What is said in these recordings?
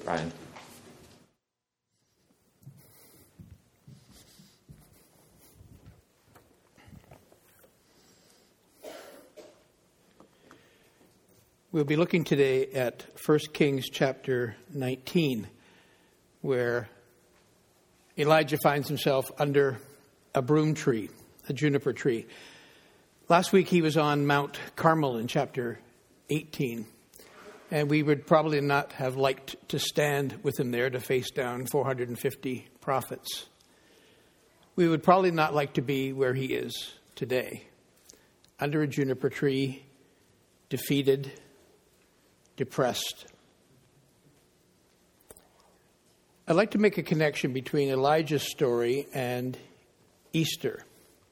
Ryan. We'll be looking today at 1 Kings chapter 19, where Elijah finds himself under a broom tree, a juniper tree. Last week he was on Mount Carmel in chapter 18, and we would probably not have liked to stand with him there to face down 450 prophets. We would probably not like to be where he is today, under a juniper tree, defeated, depressed. I'd like to make a connection between Elijah's story and Easter.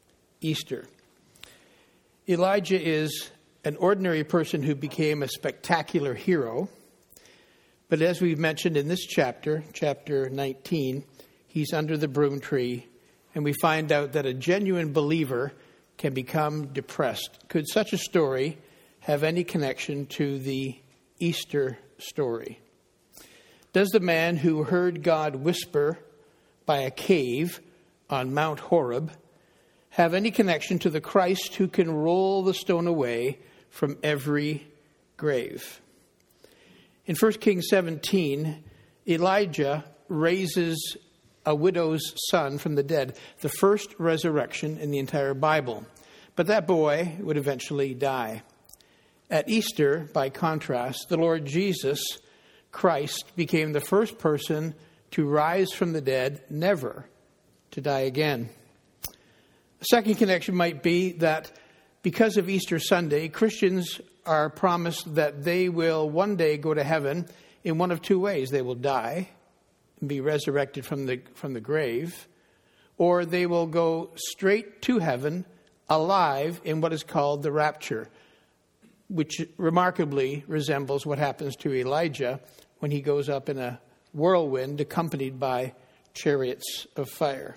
Elijah is an ordinary person who became a spectacular hero. But as we've mentioned in this chapter 19, he's under the broom tree, and we find out that a genuine believer can become depressed. Could such a story have any connection to the Easter story? Does the man who heard God whisper by a cave on Mount Horeb have any connection to the Christ who can roll the stone away from every grave? In 1 Kings 17, Elijah raises a widow's son from the dead, the first resurrection in the entire Bible. But that boy would eventually die. At Easter, by contrast, the Lord Jesus Christ became the first person to rise from the dead, never to die again. A second connection might be that because of Easter Sunday, Christians are promised that they will one day go to heaven in one of two ways. They will die and be resurrected from the grave, or they will go straight to heaven alive in what is called the rapture, which remarkably resembles what happens to Elijah when he goes up in a whirlwind accompanied by chariots of fire.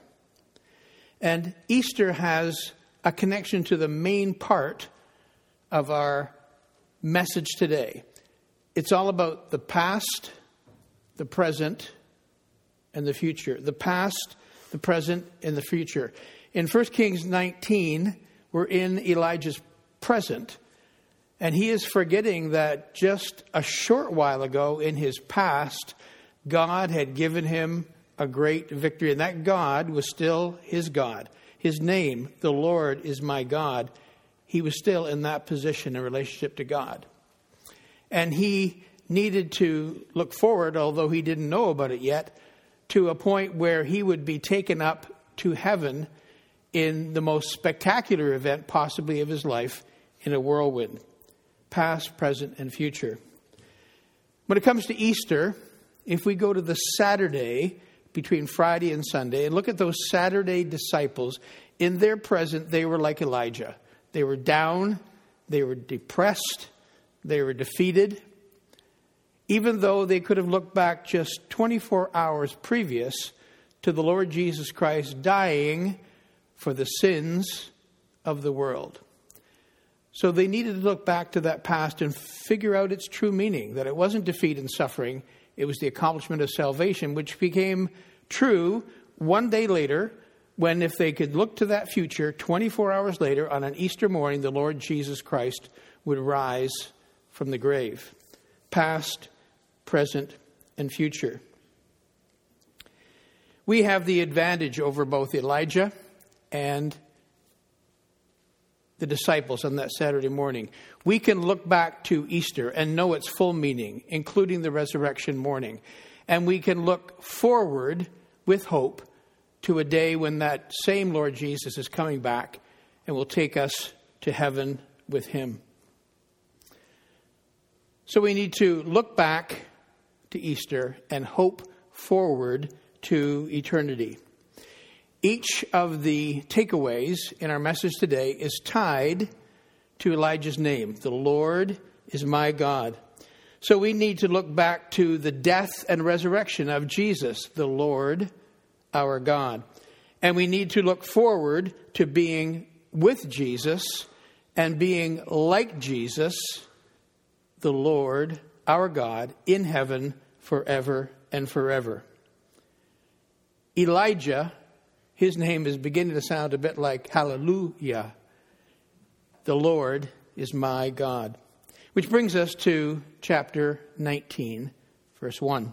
And Easter has a connection to the main part of our message today. It's all about the past, the present, and the future. The past, the present, and the future. In 1 Kings 19, we're in Elijah's present. And he is forgetting that just a short while ago in his past, God had given him a great victory. And that God was still his God. His name, the Lord, is my God. He was still in that position in relationship to God. And he needed to look forward, although he didn't know about it yet, to a point where he would be taken up to heaven in the most spectacular event possibly of his life, in a whirlwind. Past, present, and future. When it comes to Easter, if we go to the Saturday between Friday and Sunday and look at those Saturday disciples, in their present, they were like Elijah. They were down, they were depressed, they were defeated. Even though they could have looked back just 24 hours previous to the Lord Jesus Christ dying for the sins of the world. So they needed to look back to that past and figure out its true meaning, that it wasn't defeat and suffering, it was the accomplishment of salvation, which became true one day later when, if they could look to that future, 24 hours later on an Easter morning, the Lord Jesus Christ would rise from the grave. Past, present, and future. We have the advantage over both Elijah and the disciples on that Saturday morning. We can look back to Easter and know its full meaning, including the resurrection morning. And we can look forward with hope to a day when that same Lord Jesus is coming back and will take us to heaven with him. So we need to look back to Easter and hope forward to eternity. Each of the takeaways in our message today is tied to Elijah's name. The Lord is my God. So we need to look back to the death and resurrection of Jesus, the Lord, our God. And we need to look forward to being with Jesus and being like Jesus, the Lord, our God, in heaven forever and forever. Elijah, his name is beginning to sound a bit like hallelujah. The Lord is my God. Which brings us to chapter 19, verse 1.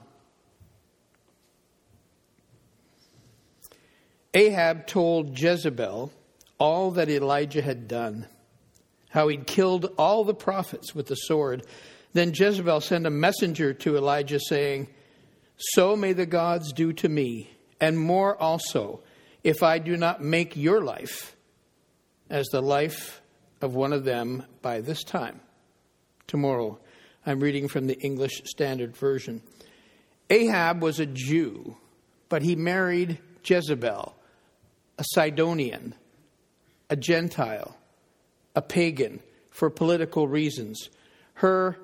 Ahab told Jezebel all that Elijah had done, how he'd killed all the prophets with the sword. Then Jezebel sent a messenger to Elijah saying, "So may the gods do to me, and more also, if I do not make your life as the life of one of them by this time tomorrow." I'm reading from the English Standard Version. Ahab was a Jew, but he married Jezebel, a Sidonian, a Gentile, a pagan, for political reasons. Her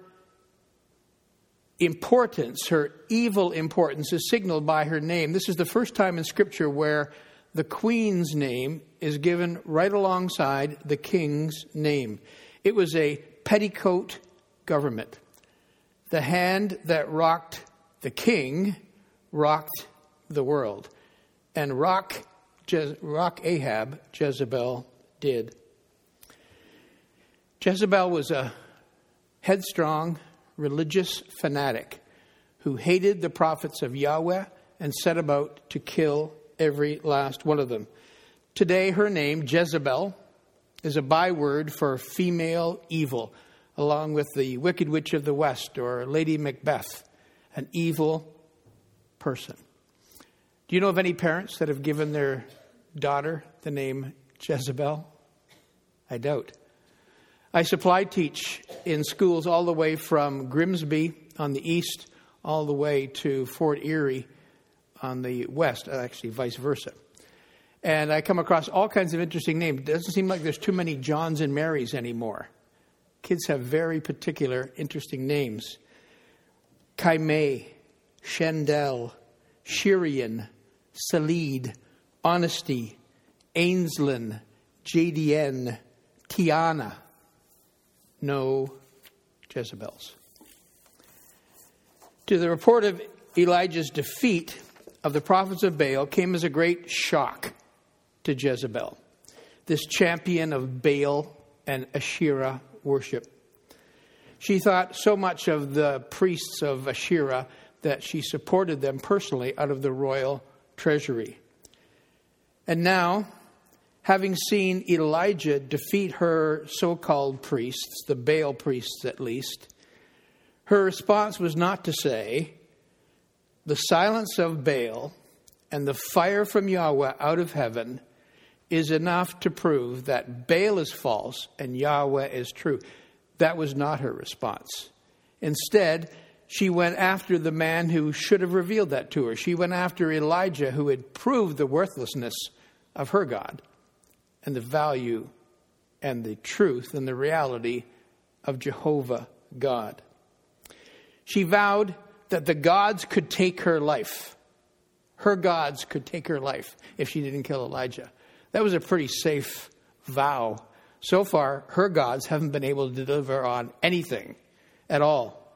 importance, her evil importance, is signaled by her name. This is the first time in Scripture where the queen's name is given right alongside the king's name. It was a petticoat government. The hand that rocked the king rocked the world. And rock Ahab, Jezebel did. Jezebel was a headstrong religious fanatic who hated the prophets of Yahweh and set about to kill every last one of them. Today, her name, Jezebel, is a byword for female evil, along with the Wicked Witch of the West or Lady Macbeth, an evil person. Do you know of any parents that have given their daughter the name Jezebel? I doubt. I supply teach in schools all the way from Grimsby on the east all the way to Fort Erie on the west, actually vice versa. And I come across all kinds of interesting names. It doesn't seem like there's too many Johns and Marys anymore. Kids have very particular, interesting names. Kaimé, Shendel, Shirian, Salid, Honesty, Ainslin, JDN, Tiana. No Jezebels. To the report of Elijah's defeat of the prophets of Baal came as a great shock to Jezebel, this champion of Baal and Asherah worship. She thought so much of the priests of Asherah that she supported them personally out of the royal treasury. And now, having seen Elijah defeat her so-called priests, the Baal priests at least, her response was not to say, "The silence of Baal and the fire from Yahweh out of heaven is enough to prove that Baal is false and Yahweh is true." That was not her response. Instead, she went after the man who should have revealed that to her. She went after Elijah, who had proved the worthlessness of her God and the value and the truth and the reality of Jehovah God. She vowed that the gods could take her life. Her gods could take her life if she didn't kill Elijah. That was a pretty safe vow. So far, her gods haven't been able to deliver on anything at all.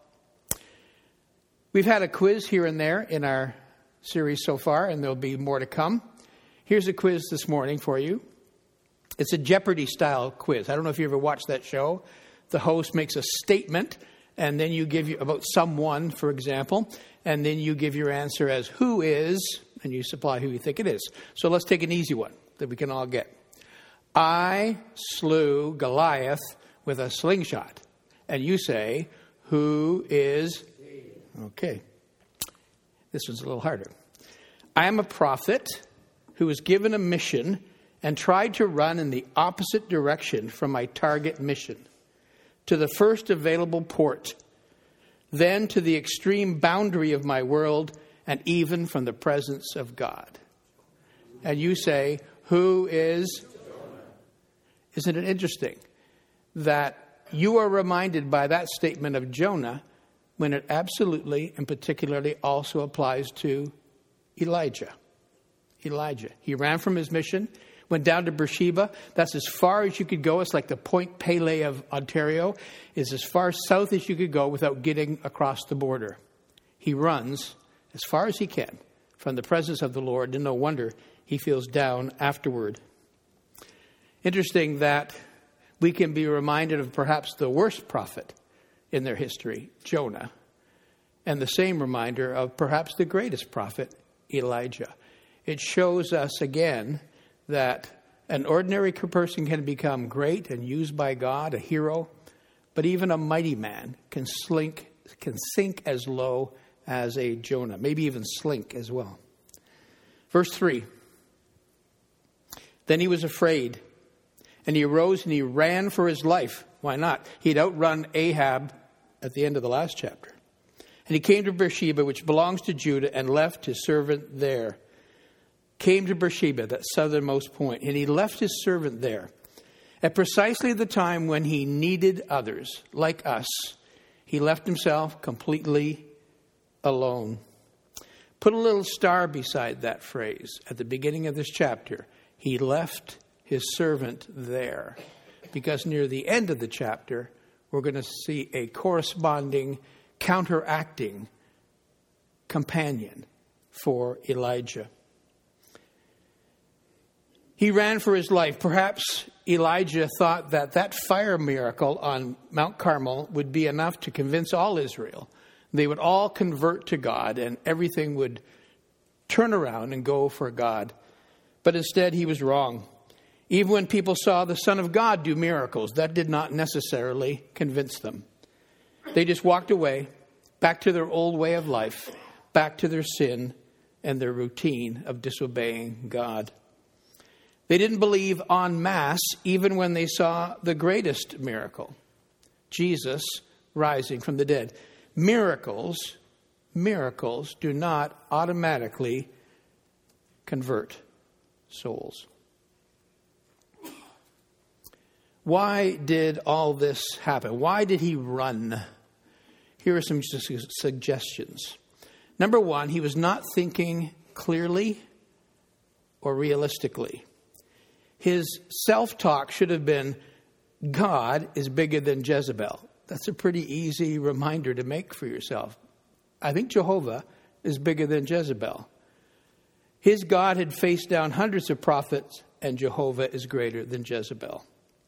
We've had a quiz here and there in our series so far, and there'll be more to come. Here's a quiz this morning for you. It's a Jeopardy-style quiz. I don't know if you ever watched that show. The host makes a statement, and then you give about someone, for example, and then you give your answer as who is, and you supply who you think it is. So let's take an easy one that we can all get. I slew Goliath with a slingshot. And you say, who is? Okay. This one's a little harder. I am a prophet who was given a mission and tried to run in the opposite direction from my target mission, to the first available port, then to the extreme boundary of my world, and even from the presence of God. And you say, who is? Isn't it interesting that you are reminded by that statement of Jonah when it absolutely and particularly also applies to Elijah? Elijah. He ran from his mission, went down to Beersheba. That's as far as you could go. It's like the Point Pelee of Ontario. It's as far south as you could go without getting across the border. He runs as far as he can from the presence of the Lord, and no wonder he feels down afterward. Interesting that we can be reminded of perhaps the worst prophet in their history, Jonah, and the same reminder of perhaps the greatest prophet, Elijah. It shows us again that an ordinary person can become great and used by God, a hero, but even a mighty man can sink as low as a Jonah, maybe even slink as well. Verse 3, then he was afraid, and he arose and he ran for his life. Why not? He'd outrun Ahab at the end of the last chapter. And he came to Beersheba, which belongs to Judah, and left his servant there. Came to Beersheba, that southernmost point, and he left his servant there. At precisely the time when he needed others, like us, he left himself completely alone. Put a little star beside that phrase at the beginning of this chapter. He left his servant there. Because near the end of the chapter, we're going to see a corresponding, counteracting companion for Elijah. He ran for his life. Perhaps Elijah thought that fire miracle on Mount Carmel would be enough to convince all Israel. They would all convert to God and everything would turn around and go for God. But instead, he was wrong. Even when people saw the Son of God do miracles, that did not necessarily convince them. They just walked away, back to their old way of life, back to their sin and their routine of disobeying God. They didn't believe en masse even when they saw the greatest miracle, Jesus rising from the dead. Miracles do not automatically convert souls. Why did all this happen? Why did he run? Here are some suggestions. Number one, he was not thinking clearly or realistically. His self-talk should have been, God is bigger than Jezebel. That's a pretty easy reminder to make for yourself. I think Jehovah is bigger than Jezebel. His God had faced down hundreds of prophets, and Jehovah is greater than Jezebel.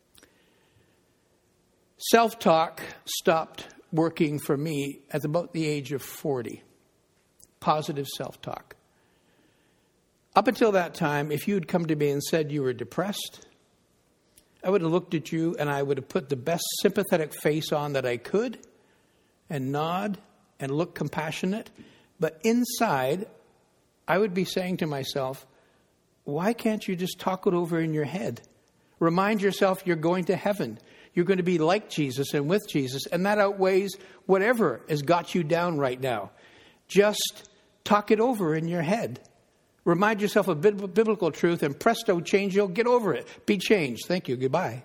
Self-talk stopped working for me at about the age of 40. Positive self-talk. Up until that time, if you had come to me and said you were depressed, I would have looked at you and I would have put the best sympathetic face on that I could and nod and look compassionate. But inside, I would be saying to myself, why can't you just talk it over in your head? Remind yourself you're going to heaven. You're going to be like Jesus and with Jesus, and that outweighs whatever has got you down right now. Just talk it over in your head. Remind yourself of biblical truth, and presto, change, you'll get over it. Be changed. Thank you. Goodbye.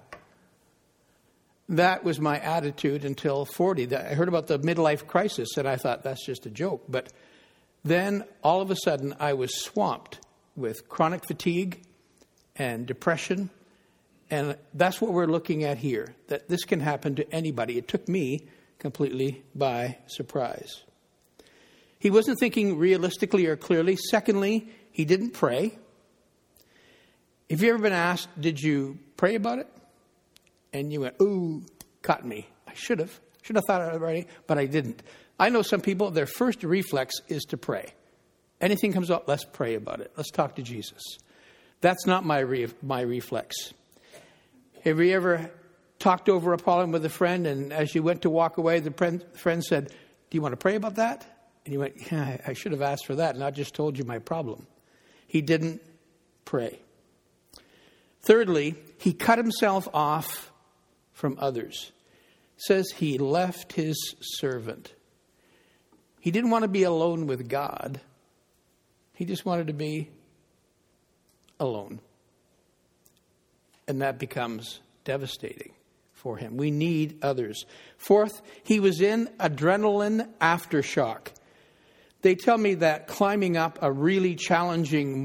That was my attitude until 40. I heard about the midlife crisis, and I thought that's just a joke. But then, all of a sudden, I was swamped with chronic fatigue and depression. And that's what we're looking at here, that this can happen to anybody. It took me completely by surprise. He wasn't thinking realistically or clearly. Secondly, he didn't pray. Have you ever been asked, did you pray about it? And you went, ooh, caught me. I should have thought of it already, but I didn't. I know some people, their first reflex is to pray. Anything comes up, let's pray about it. Let's talk to Jesus. That's not my reflex. Have you ever talked over a problem with a friend, and as you went to walk away, the friend said, do you want to pray about that? And you went, yeah, I should have asked for that, and I just told you my problem. He didn't pray. Thirdly, he cut himself off from others. It says he left his servant. He didn't want to be alone with God. He just wanted to be alone. And that becomes devastating for him. We need others. Fourth, he was in adrenaline aftershock. They tell me that climbing up a really challenging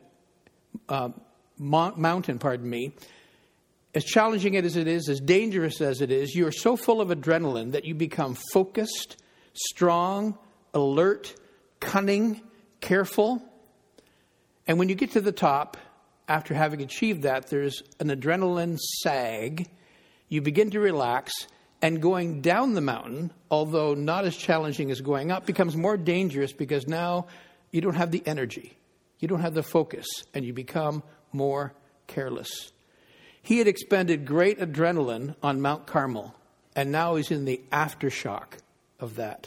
mountain, as challenging as it is, as dangerous as it is, you are so full of adrenaline that you become focused, strong, alert, cunning, careful. And when you get to the top, after having achieved that, there's an adrenaline sag. You begin to relax, and going down the mountain, although not as challenging as going up, becomes more dangerous because now you don't have the energy. You don't have the focus, and you become more careless. He had expended great adrenaline on Mount Carmel, and now he's in the aftershock of that.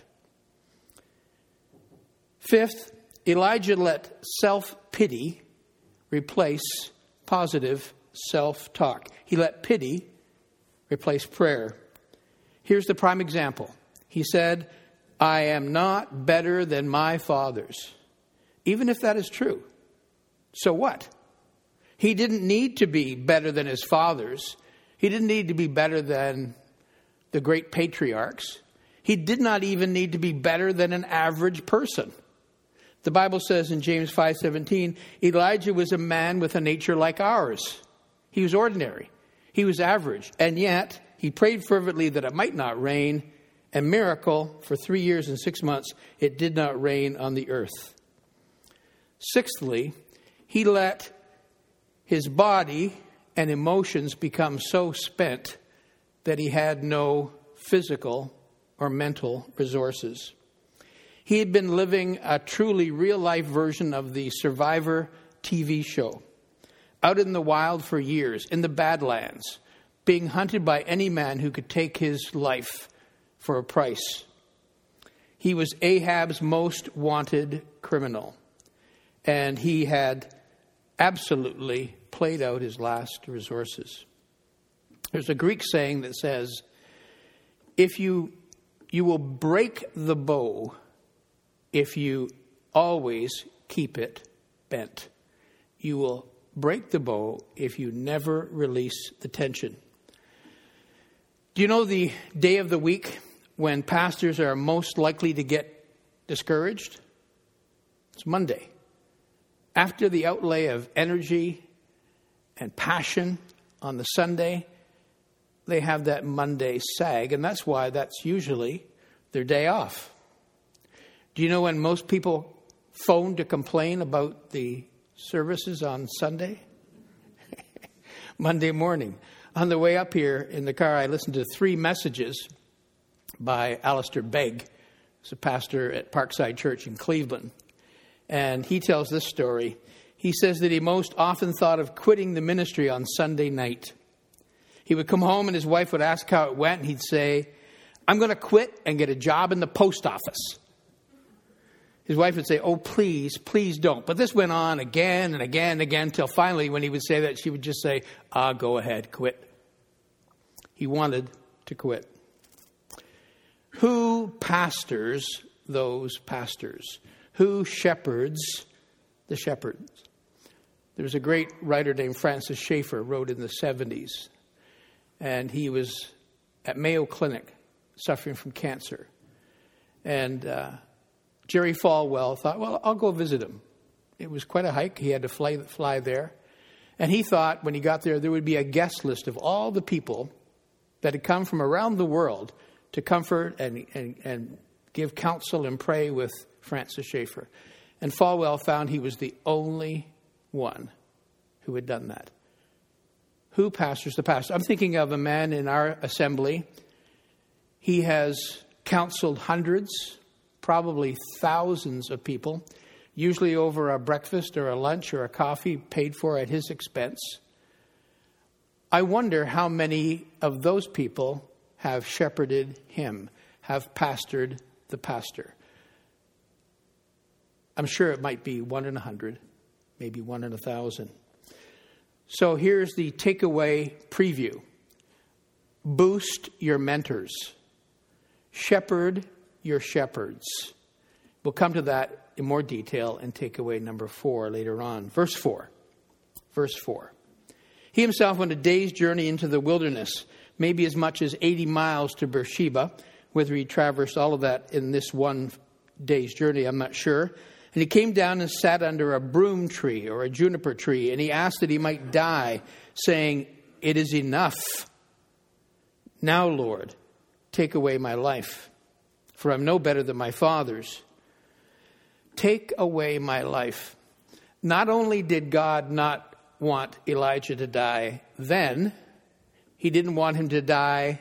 Fifth, Elijah let self-pity replace positive self-talk. He let pity replace prayer. Here's the prime example. He said, I am not better than my fathers. Even if that is true, so what? He didn't need to be better than his fathers. He didn't need to be better than the great patriarchs. He did not even need to be better than an average person. The Bible says in James 5:17, Elijah was a man with a nature like ours. He was ordinary. He was average. And yet, he prayed fervently that it might not rain. And miracle, for 3 years and 6 months, it did not rain on the earth. Sixthly, he let his body and emotions become so spent that he had no physical or mental resources. He had been living a truly real-life version of the Survivor TV show, out in the wild for years, in the Badlands, being hunted by any man who could take his life for a price. He was Ahab's most wanted criminal, and he had absolutely played out his last resources. There's a Greek saying that says, if you will break the bow if you always keep it bent. You will break the bow if you never release the tension. Do you know the day of the week when pastors are most likely to get discouraged? It's Monday. After the outlay of energy and passion on the Sunday, they have that Monday sag, and that's why that's usually their day off. Do you know when most people phone to complain about the services on Sunday? Monday morning. On the way up here in the car, I listened to 3 messages by Alistair Begg, who's a pastor at Parkside Church in Cleveland. And he tells this story. He says that he most often thought of quitting the ministry on Sunday night. He would come home and his wife would ask how it went, and he'd say, I'm going to quit and get a job in the post office. His wife would say, oh, please, please don't. But this went on again and again and again until finally when he would say that, she would just say, go ahead, quit. He wanted to quit. Who pastors those pastors? Who shepherds the shepherds? There was a great writer named Francis Schaeffer, wrote in the 70s. And he was at Mayo Clinic suffering from cancer. And Jerry Falwell thought, well, I'll go visit him. It was quite a hike. He had to fly there. And he thought when he got there would be a guest list of all the people that had come from around the world to comfort and give counsel and pray with Francis Schaeffer. And Falwell found he was the only one who had done that. Who pastors the pastor? I'm thinking of a man in our assembly. He has counseled hundreds, probably thousands of people, usually over a breakfast or a lunch or a coffee paid for at his expense. I wonder how many of those people have shepherded him, have pastored the pastor. I'm sure it might be 1 in 100, maybe 1 in 1,000. So here's the takeaway preview. Boost your mentors. Shepherd your shepherds. We'll come to that in more detail in takeaway number 4 later on. Verse 4. He himself went a day's journey into the wilderness, maybe as much as 80 miles to Beersheba. Whether he traversed all of that in this one day's journey, I'm not sure. And he came down and sat under a broom tree or a juniper tree, and he asked that he might die, saying, "It is enough. Now, Lord, take away my life, for I'm no better than my fathers." take away my life. Not only did God not want Elijah to die then, he didn't want him to die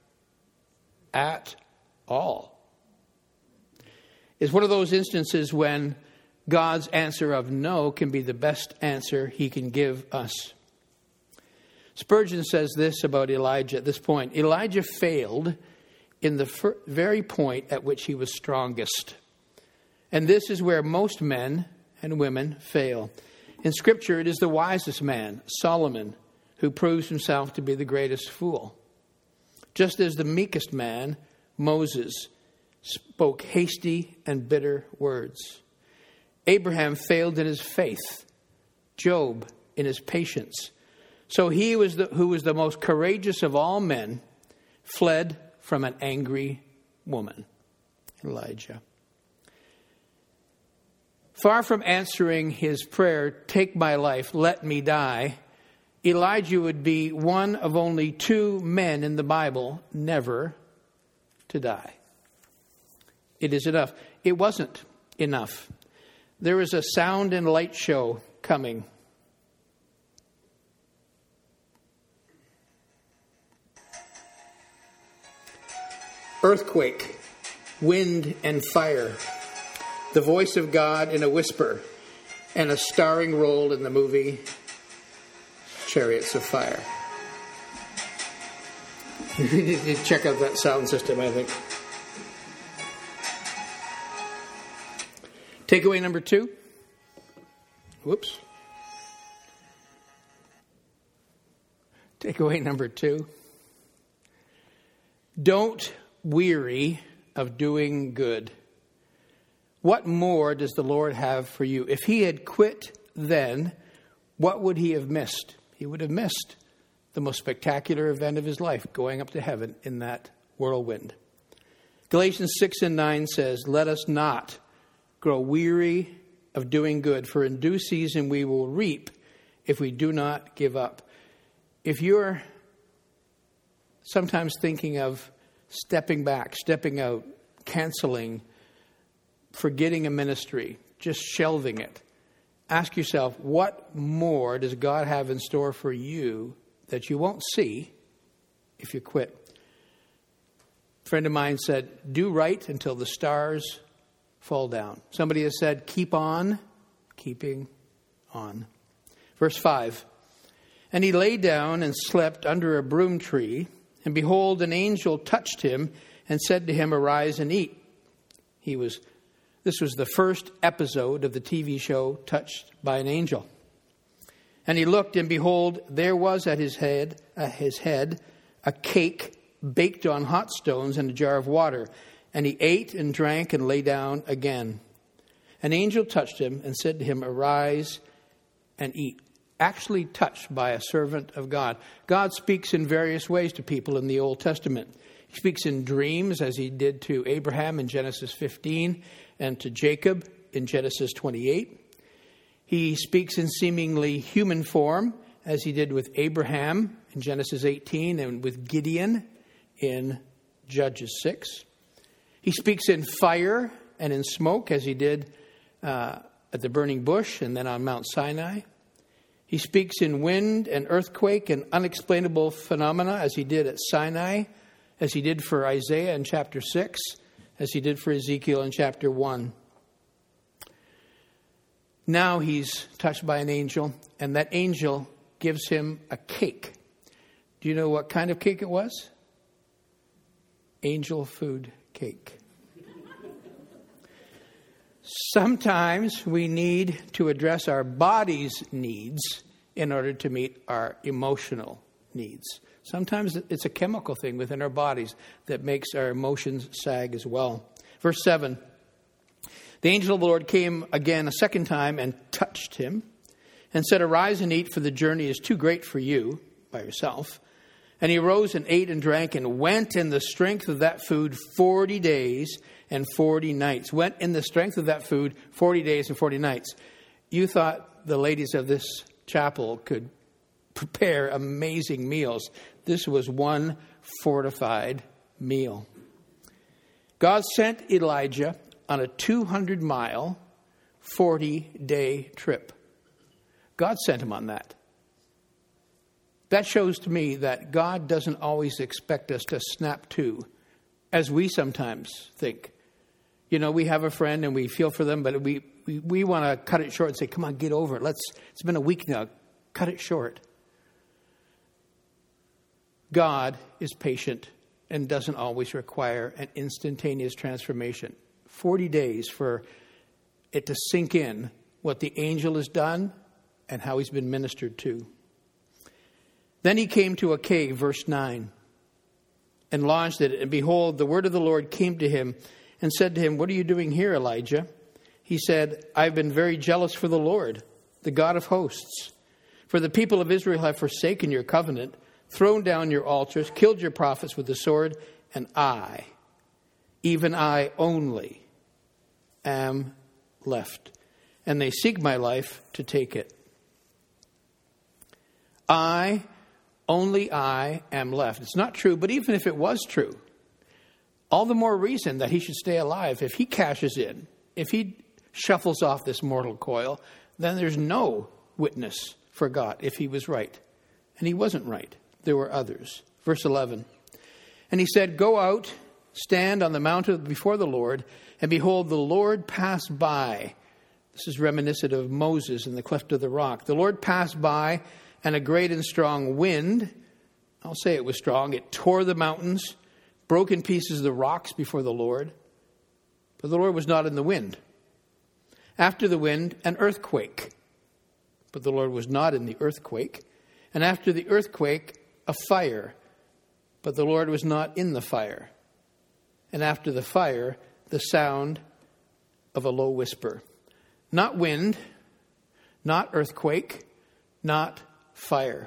at all. It's one of those instances when God's answer of no can be the best answer he can give us. Spurgeon says this about Elijah at this point. Elijah failed in the very point at which he was strongest. And this is where most men and women fail. In Scripture, it is the wisest man, Solomon, who proves himself to be the greatest fool. Just as the meekest man, Moses, spoke hasty and bitter words. Abraham failed in his faith. Job in his patience. So he who was the most courageous of all men fled from an angry woman, Elijah. Far from answering his prayer, take my life, let me die, Elijah would be one of only 2 men in the Bible never to die. It is enough. It wasn't enough. There is a sound and light show coming. Earthquake, wind and fire, the voice of God in a whisper, and a starring role in the movie Chariots of Fire. You need to check out that sound system, I think. Takeaway number 2. Whoops. Takeaway number 2. Don't weary of doing good. What more does the Lord have for you? If he had quit then, what would he have missed? He would have missed the most spectacular event of his life, going up to heaven in that whirlwind. Galatians 6:9 says, let us not grow weary of doing good, for in due season we will reap if we do not give up. If you're sometimes thinking of stepping back, stepping out, canceling, forgetting a ministry, just shelving it, ask yourself, what more does God have in store for you that you won't see if you quit? A friend of mine said, do right until the stars fall down. Somebody has said, keep on keeping on. Verse 5, and he lay down and slept under a broom tree, and behold, an angel touched him and said to him, arise and eat. This was the first episode of the TV show Touched by an Angel. And he looked, and behold, there was at his head a cake baked on hot stones and a jar of water. And he ate and drank and lay down again. An angel touched him and said to him, arise and eat. Actually touched by a servant of God. God speaks in various ways to people in the Old Testament. He speaks in dreams, as he did to Abraham in Genesis 15, and to Jacob in Genesis 28. He speaks in seemingly human form, as he did with Abraham in Genesis 18, and with Gideon in Judges 6. He speaks in fire and in smoke, as he did at the burning bush and then on Mount Sinai. He speaks in wind and earthquake and unexplainable phenomena, as he did at Sinai, as he did for Isaiah in chapter 6, as he did for Ezekiel in chapter 1. Now he's touched by an angel, and that angel gives him a cake. Do you know what kind of cake it was? Angel food cake. Sometimes we need to address our body's needs in order to meet our emotional needs. Sometimes it's a chemical thing within our bodies that makes our emotions sag as well. Verse 7, the angel of the Lord came again a second time and touched him and said, arise and eat, for the journey is too great for you by yourself. And he arose and ate and drank and went in the strength of that food 40 days and 40 nights. Went in the strength of that food 40 days and 40 nights. You thought the ladies of this chapel could prepare amazing meals. This was one fortified meal. God sent Elijah on a 200-mile 40-day trip. God sent him on that. That shows to me that God doesn't always expect us to snap to, as we sometimes think. You know, we have a friend and we feel for them, but we want to cut it short and say, come on, get over it. It's been a week now. Cut it short. God is patient and doesn't always require an instantaneous transformation. 40 days for it to sink in what the angel has done and how he's been ministered to. Then he came to a cave, verse 9, and lodged it. And behold, the word of the Lord came to him and said to him, what are you doing here, Elijah? He said, I've been very jealous for the Lord, the God of hosts. For the people of Israel have forsaken your covenant, thrown down your altars, killed your prophets with the sword, and I, even I only, am left. And they seek my life to take it. Only I am left. It's not true, but even if it was true, all the more reason that he should stay alive. If he cashes in, if he shuffles off this mortal coil, then there's no witness for God if he was right. And he wasn't right. There were others. Verse 11. And he said, go out, stand on the mountain before the Lord, and behold, the Lord passed by. This is reminiscent of Moses in the cleft of the rock. The Lord passed by, and a great and strong wind, I'll say it was strong, it tore the mountains, broke in pieces the rocks before the Lord. But the Lord was not in the wind. After the wind, an earthquake. But the Lord was not in the earthquake. And after the earthquake, a fire. But the Lord was not in the fire. And after the fire, the sound of a low whisper. Not wind, not earthquake, not fire.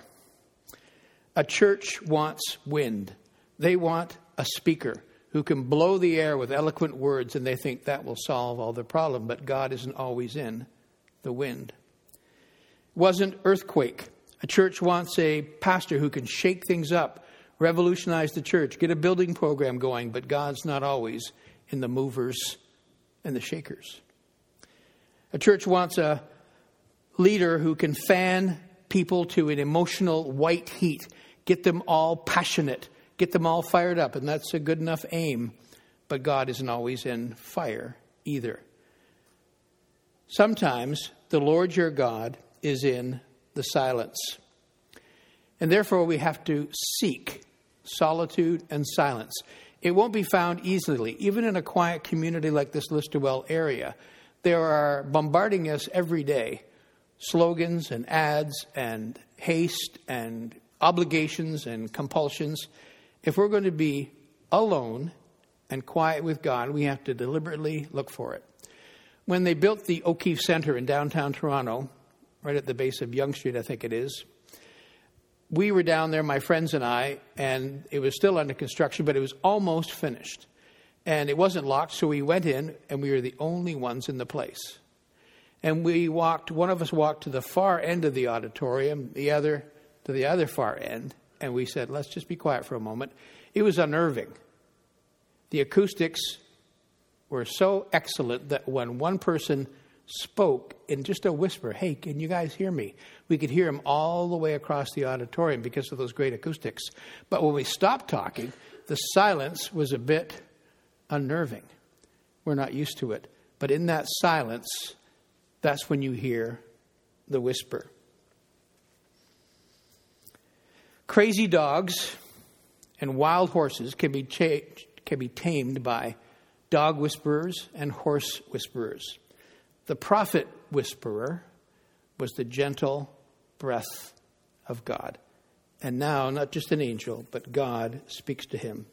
A church wants wind. They want a speaker who can blow the air with eloquent words, and they think that will solve all the problem. But God isn't always in the wind. It wasn't earthquake. A church wants a pastor who can shake things up, revolutionize the church, get a building program going, but God's not always in the movers and the shakers. A church wants a leader who can fan people to an emotional white heat, get them all passionate, get them all fired up, and that's a good enough aim, but God isn't always in fire either. Sometimes the Lord your God is in the silence, and therefore we have to seek solitude and silence. It won't be found easily, even in a quiet community like this Listowel area. There are bombarding us every day slogans and ads and haste and obligations and compulsions. If we're going to be alone and quiet with God, we have to deliberately look for it. When they built the O'Keefe Centre in downtown Toronto, right at the base of Yonge Street, I think it is, we were down there, my friends and I, and it was still under construction, but it was almost finished. And it wasn't locked, so we went in, and we were the only ones in the place. And one of us walked to the far end of the auditorium, the other to the other far end, and we said, let's just be quiet for a moment. It was unnerving. The acoustics were so excellent that when one person spoke in just a whisper, hey, can you guys hear me? We could hear him all the way across the auditorium because of those great acoustics. But when we stopped talking, the silence was a bit unnerving. We're not used to it. But in that silence, that's when you hear the whisper. Crazy dogs and wild horses can be tamed by dog whisperers and horse whisperers. The prophet whisperer was the gentle breath of God. And now, not just an angel, but God speaks to him.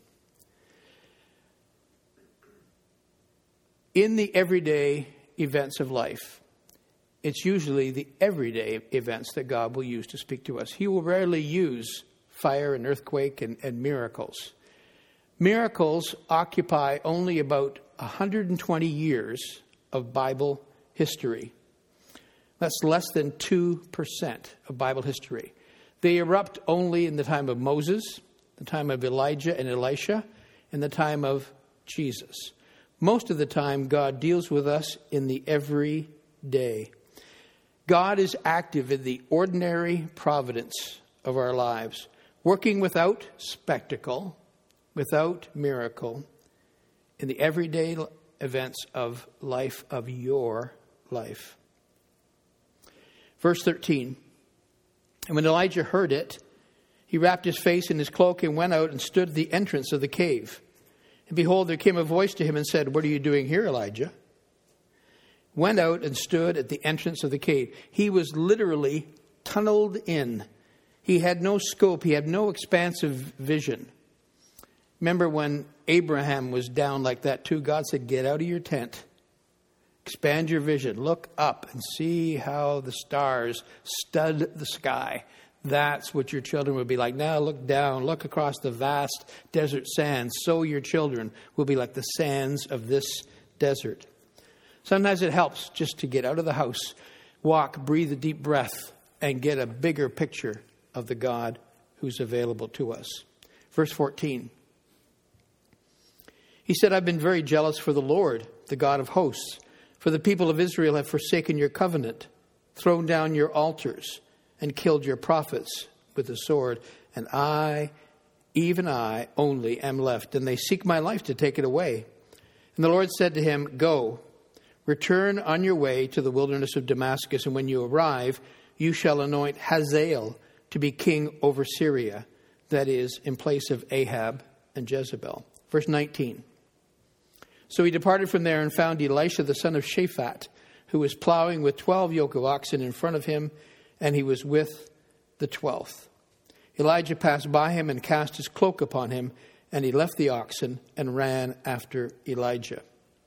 In the everyday events of life, it's usually the everyday events that God will use to speak to us. He will rarely use fire and earthquake and miracles. Miracles occupy only about 120 years of Bible history. That's less than 2% of Bible history. They erupt only in the time of Moses, the time of Elijah and Elisha, and the time of Jesus. Most of the time, God deals with us in the everyday day. God is active in the ordinary providence of our lives, working without spectacle, without miracle, in the everyday events of life, of your life. Verse 13, and when Elijah heard it, he wrapped his face in his cloak and went out and stood at the entrance of the cave. And behold, there came a voice to him and said, "What are you doing here, Elijah?" Went out and stood at the entrance of the cave. He was literally tunneled in. He had no scope. He had no expansive vision. Remember when Abraham was down like that too? God said, "Get out of your tent. Expand your vision. Look up and see how the stars stud the sky." That's what your children will be like. Now look down, look across the vast desert sands. So your children will be like the sands of this desert. Sometimes it helps just to get out of the house, walk, breathe a deep breath, and get a bigger picture of the God who's available to us. Verse 14. He said, "I've been very jealous for the Lord, the God of hosts. For the people of Israel have forsaken your covenant, thrown down your altars, and killed your prophets with the sword. And I, even I, only am left, and they seek my life to take it away." And the Lord said to him, "Go, return on your way to the wilderness of Damascus, and when you arrive, you shall anoint Hazael to be king over Syria, that is, in place of Ahab and Jezebel." Verse 19. So he departed from there and found Elisha the son of Shaphat, who was plowing with 12 yoke of oxen in front of him, and he was with the 12th. Elijah passed by him and cast his cloak upon him, and he left the oxen and ran after Elijah.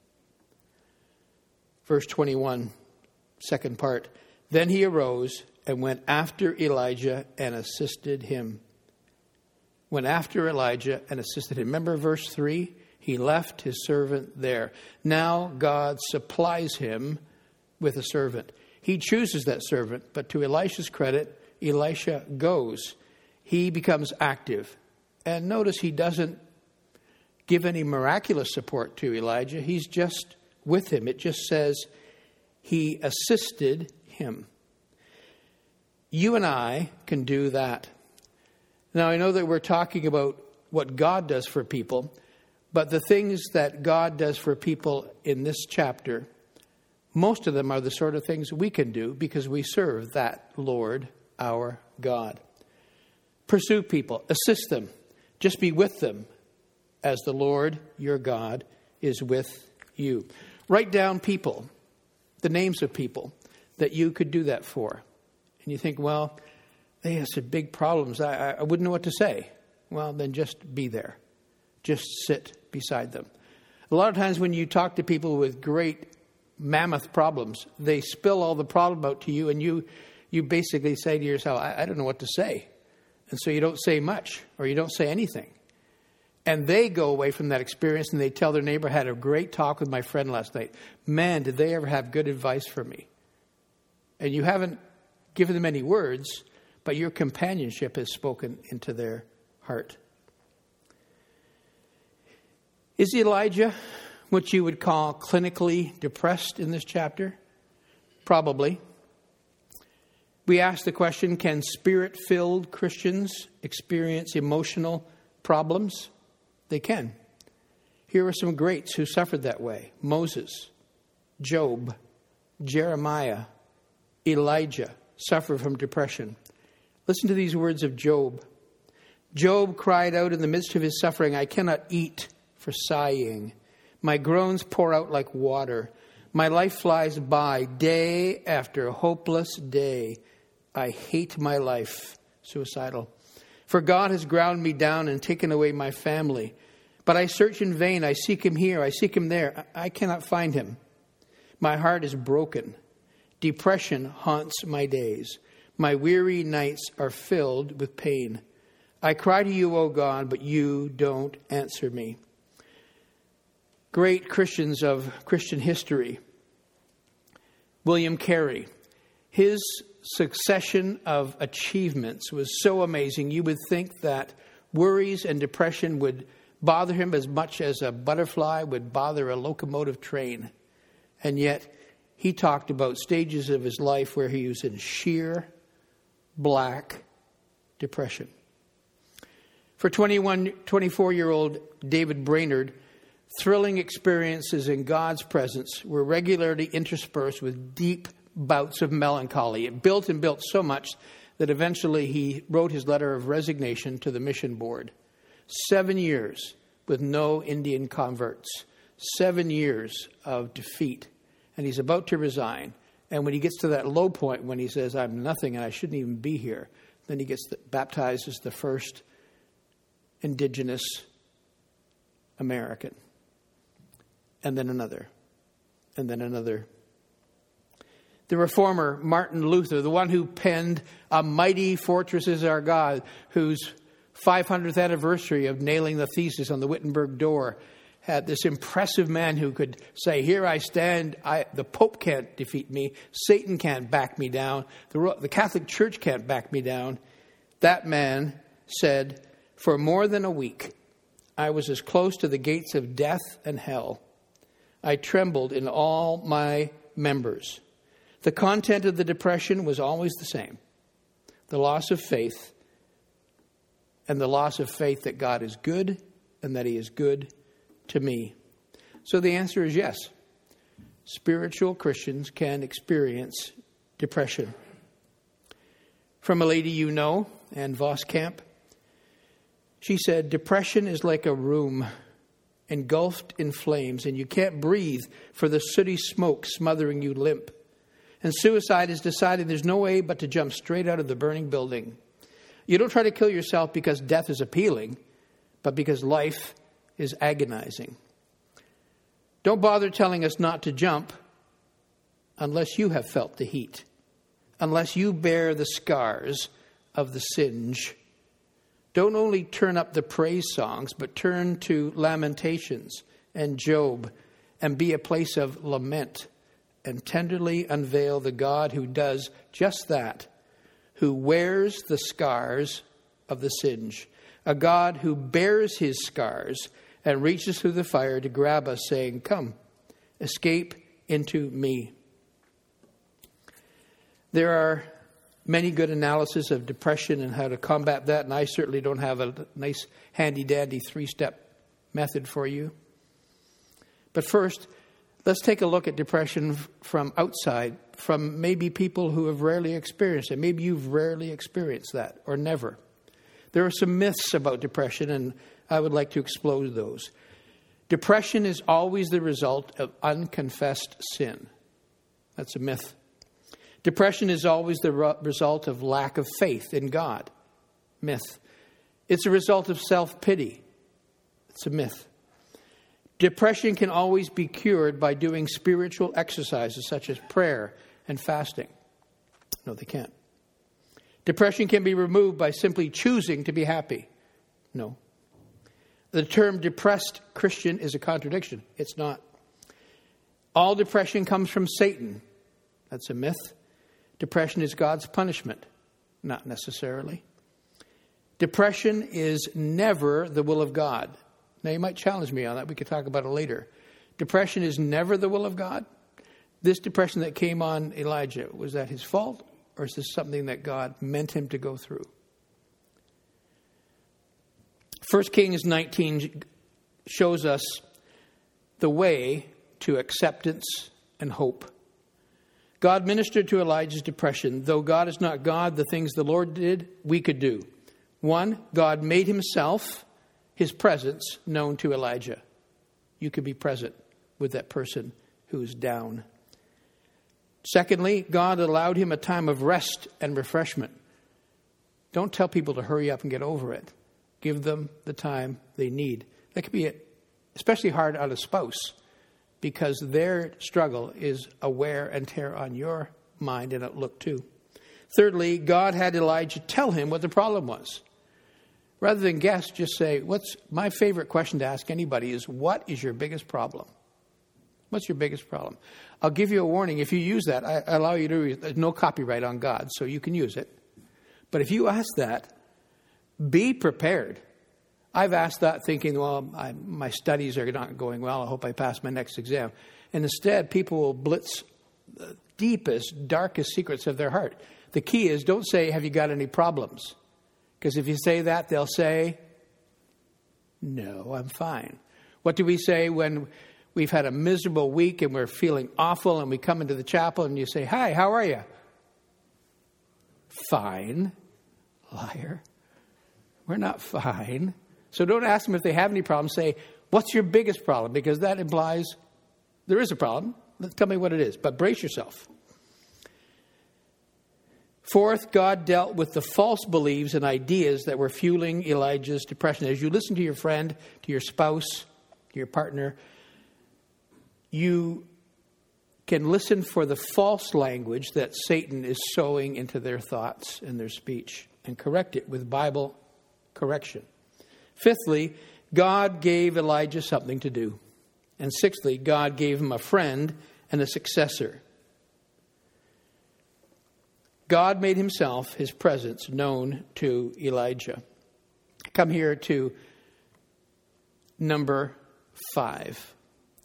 Verse 21, second part. Then he arose and went after Elijah and assisted him. Went after Elijah and assisted him. Remember verse 3? He left his servant there. Now God supplies him with a servant. He chooses that servant, but to Elisha's credit, Elisha goes. He becomes active. And notice he doesn't give any miraculous support to Elijah. He's just with him. It just says he assisted him. You and I can do that. Now, I know that we're talking about what God does for people, but the things that God does for people in this chapter, most of them are the sort of things we can do because we serve that Lord, our God. Pursue people, assist them, just be with them as the Lord, your God, is with you. Write down people, the names of people that you could do that for. And you think, well, they have some big problems. I wouldn't know what to say. Well, then just be there. Just sit beside them. A lot of times when you talk to people with great mammoth problems, they spill all the problem out to you, and you basically say to yourself, I don't know what to say. And so you don't say much, or you don't say anything. And they go away from that experience and they tell their neighbor, "I had a great talk with my friend last night. Man, did they ever have good advice for me?" And you haven't given them any words, but your companionship has spoken into their heart. Is Elijah what you would call clinically depressed in this chapter? Probably. We ask the question, can spirit-filled Christians experience emotional problems? They can. Here are some greats who suffered that way. Moses, Job, Jeremiah, Elijah suffered from depression. Listen to these words of Job. Job cried out in the midst of his suffering, "I cannot eat for sighing. My groans pour out like water. My life flies by day after hopeless day. I hate my life." Suicidal. "For God has ground me down and taken away my family. But I search in vain. I seek him here. I seek him there. I cannot find him. My heart is broken. Depression haunts my days. My weary nights are filled with pain. I cry to you, O God, but you don't answer me." Great Christians of Christian history. William Carey. His succession of achievements was so amazing. You would think that worries and depression would bother him as much as a butterfly would bother a locomotive train. And yet he talked about stages of his life where he was in sheer black depression. For 24-year-old David Brainerd, thrilling experiences in God's presence were regularly interspersed with deep bouts of melancholy. It built and built so much that eventually he wrote his letter of resignation to the mission board. 7 years with no Indian converts. 7 years of defeat. And he's about to resign. And when he gets to that low point, when he says, I'm nothing and I shouldn't even be here, then he gets baptized as the first indigenous American. And then another. And then another. The reformer, Martin Luther, the one who penned A Mighty Fortress Is Our God, whose 500th anniversary of nailing the thesis on the Wittenberg door, had this impressive man who could say, here I stand, the Pope can't defeat me, Satan can't back me down, the Catholic Church can't back me down. That man said, for more than a week, I was as close to the gates of death and hell. I trembled in all my members. The content of the depression was always the same. The loss of faith, and the loss of faith that God is good and that he is good to me. So the answer is yes. Spiritual Christians can experience depression. From a lady you know, Ann Voskamp, she said, depression is like a room engulfed in flames, and you can't breathe for the sooty smoke smothering you limp. And suicide is deciding there's no way but to jump straight out of the burning building. You don't try to kill yourself because death is appealing, but because life is agonizing. Don't bother telling us not to jump unless you have felt the heat, unless you bear the scars of the singe. Don't only turn up the praise songs, but turn to Lamentations and Job and be a place of lament and tenderly unveil the God who does just that, who wears the scars of the singe, a God who bears his scars and reaches through the fire to grab us, saying, come, escape into me. There are many good analysis of depression and how to combat that, and I certainly don't have a nice handy-dandy 3-step method for you. But first, let's take a look at depression from outside, from maybe people who have rarely experienced it. Maybe you've rarely experienced that, or never. There are some myths about depression, and I would like to explode those. Depression is always the result of unconfessed sin. That's a myth. Depression is always the result of lack of faith in God. Myth. It's a result of self-pity. It's a myth. Depression can always be cured by doing spiritual exercises such as prayer and fasting. No, they can't. Depression can be removed by simply choosing to be happy. No. The term depressed Christian is a contradiction. It's not. All depression comes from Satan. That's a myth. Depression is God's punishment. Not necessarily. Depression is never the will of God. Now, you might challenge me on that. We could talk about it later. Depression is never the will of God. This depression that came on Elijah, was that his fault? Or is this something that God meant him to go through? 1 Kings 19 shows us the way to acceptance and hope. God ministered to Elijah's depression. Though God is not God, the things the Lord did, we could do. 1, God made himself, his presence, known to Elijah. You could be present with that person who is down. Secondly, God allowed him a time of rest and refreshment. Don't tell people to hurry up and get over it. Give them the time they need. That could be especially hard on a spouse, because their struggle is a wear and tear on your mind and outlook too. Thirdly, God had Elijah tell him what the problem was. Rather than guess, just say, what's my favorite question to ask anybody is, what is your biggest problem? What's your biggest problem? I'll give you a warning. If you use that, I allow you to, there's no copyright on God, so you can use it. But if you ask that, be prepared. I've asked that thinking, well, my studies are not going well. I hope I pass my next exam. And instead, people will blitz deepest, darkest secrets of their heart. The key is, don't say, have you got any problems? Because if you say that, they'll say, no, I'm fine. What do we say when we've had a miserable week and we're feeling awful and we come into the chapel and you say, hi, how are you? Fine. Liar. We're not fine. So don't ask them if they have any problems. Say, what's your biggest problem? Because that implies there is a problem. Tell me what it is. But brace yourself. Fourth, God dealt with the false beliefs and ideas that were fueling Elijah's depression. As you listen to your friend, to your spouse, to your partner, you can listen for the false language that Satan is sowing into their thoughts and their speech and correct it with Bible correction. Fifthly, God gave Elijah something to do. And sixthly, God gave him a friend and a successor. God made himself, his presence, known to Elijah. Come here to number 5.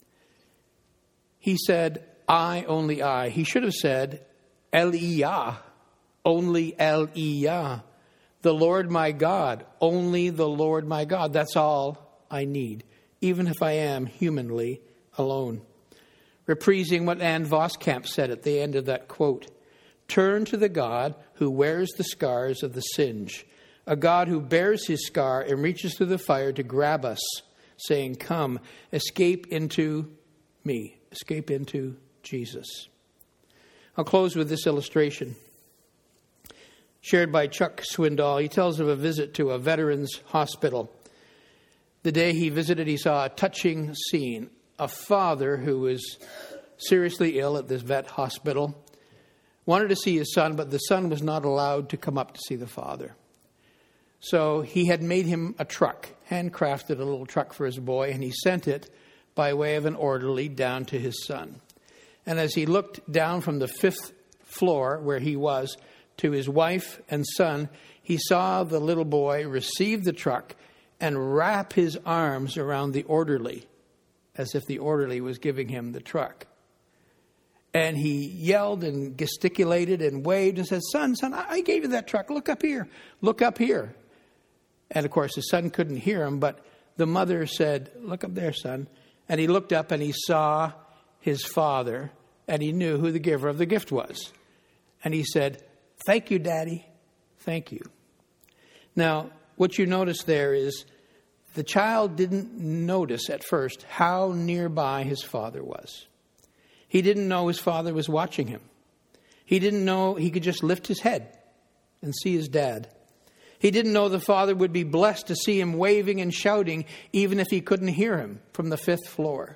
He said, I, only I. He should have said, Eliyah, only Eliyah. The Lord my God, only the Lord my God. That's all I need, even if I am humanly alone. Reprising what Ann Voskamp said at the end of that quote. Turn to the God who wears the scars of the singe, a God who bears his scar and reaches through the fire to grab us, saying, come, escape into me, escape into Jesus. I'll close with this illustration. Shared by Chuck Swindoll. He tells of a visit to a veterans hospital. The day he visited, he saw a touching scene. A father who was seriously ill at this vet hospital wanted to see his son, but the son was not allowed to come up to see the father. So he had made him a truck, handcrafted a little truck for his boy, and he sent it by way of an orderly down to his son. And as he looked down from the 5th floor where he was to his wife and son, he saw the little boy receive the truck and wrap his arms around the orderly, as if the orderly was giving him the truck. And he yelled and gesticulated and waved and said, son, I gave you that truck. Look up here. Look up here. And of course, his son couldn't hear him, but the mother said, look up there, son. And he looked up and he saw his father, and he knew who the giver of the gift was. And he said, thank you, Daddy. Thank you. Now, what you notice there is the child didn't notice at first how nearby his father was. He didn't know his father was watching him. He didn't know he could just lift his head and see his dad. He didn't know the father would be blessed to see him waving and shouting even if he couldn't hear him from the 5th floor.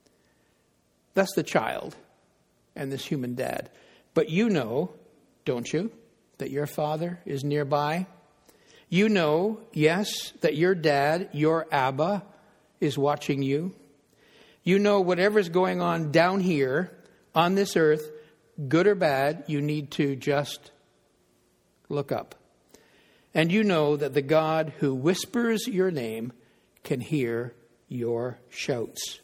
That's the child and this human dad. But you know, don't you, that your father is nearby? You know, yes, that your dad, your Abba, is watching you. You know whatever's going on down here on this earth, good or bad, you need to just look up. And you know that the God who whispers your name can hear your shouts.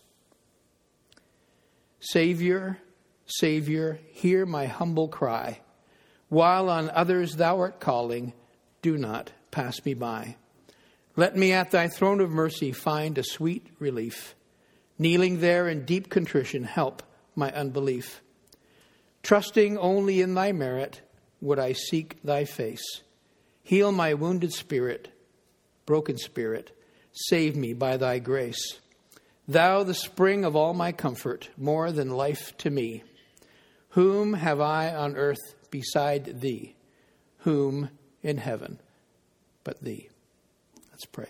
Savior, Savior, hear my humble cry. While on others thou art calling, do not pass me by. Let me at thy throne of mercy find a sweet relief. Kneeling there in deep contrition, help my unbelief. Trusting only in thy merit, would I seek thy face. Heal my wounded spirit, broken spirit. Save me by thy grace. Thou, the spring of all my comfort, more than life to me. Whom have I on earth beside thee? Whom in heaven but thee? Let's pray.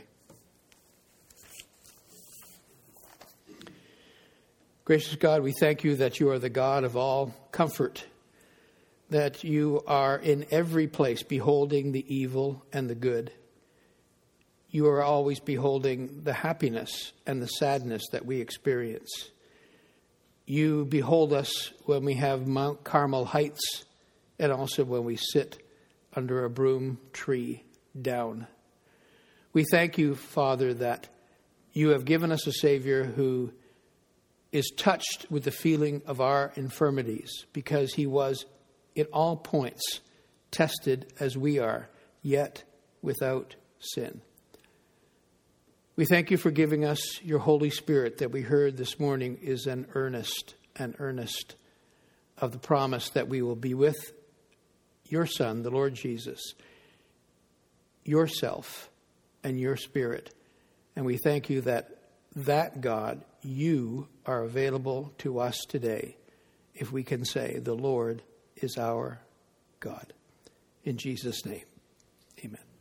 Gracious God, we thank you that you are the God of all comfort, that you are in every place beholding the evil and the good. You are always beholding the happiness and the sadness that we experience. You behold us when we have Mount Carmel Heights and also when we sit under a broom tree down. We thank you, Father, that you have given us a Savior who is touched with the feeling of our infirmities, because he was in all points tested as we are, yet without sin. We thank you for giving us your Holy Spirit that we heard this morning is an earnest of the promise that we will be with your Son, the Lord Jesus, yourself and your Spirit. And we thank you that God, you are available to us today, if we can say, the Lord is our God. In Jesus' name, amen.